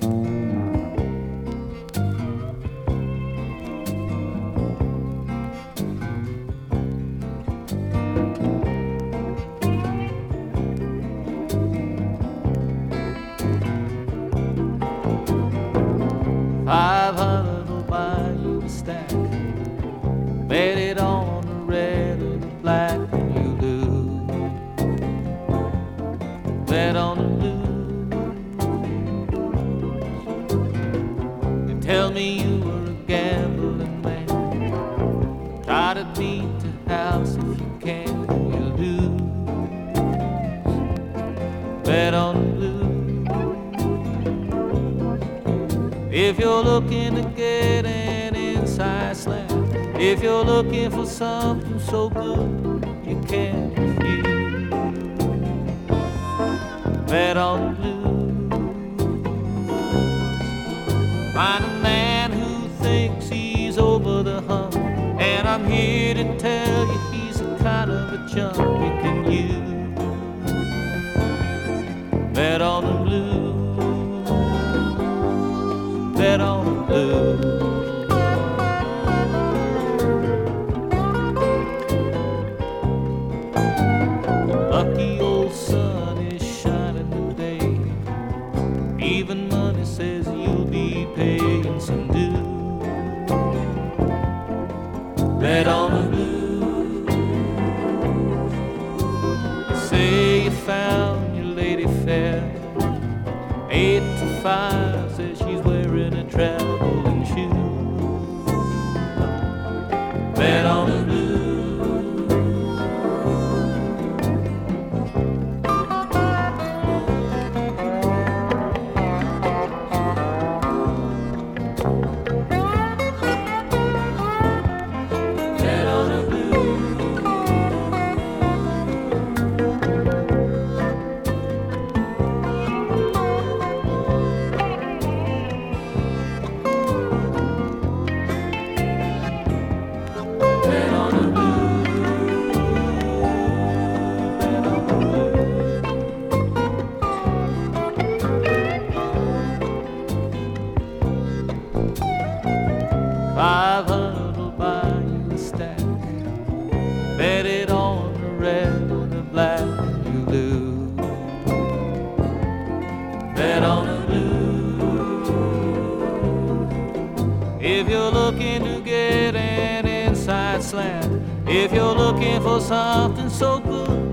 $500 will buy you a stack. Bet it on the red or the black and you lose. Bet on the lose. You tell me you were a gambling man. Try to beat the house if you can, you lose. Bet on the lose. If you're looking to get an inside slam, if you're looking for something so good you can't refuse, bet on the blues. Find a man who thinks he's over the hump, and I'm here to tell you he's the kind of a chump you can use. Bet on the blues. Bet on the blues. Lucky old sun is shining today. Even money says you'll be paying some dues. Bet on the blues. Say you found your lady fair, 8 to 5, says she's wearing a traveling shoe. Bet on the blues. Bet on the blues. $500 will buy you a stack. Bet it on the red or the black and you lose. Bet on the blue. If you're looking to get an inside slant, if you're looking for something so good